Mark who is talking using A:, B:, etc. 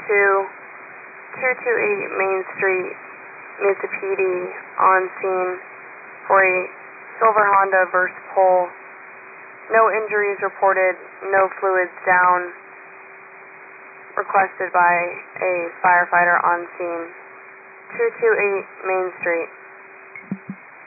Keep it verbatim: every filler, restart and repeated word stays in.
A: two, two two eight Main Street needs a P D on scene for a silver Honda versus pole. No injuries reported, no fluids down. Requested by a firefighter on scene. two two eight Main Street.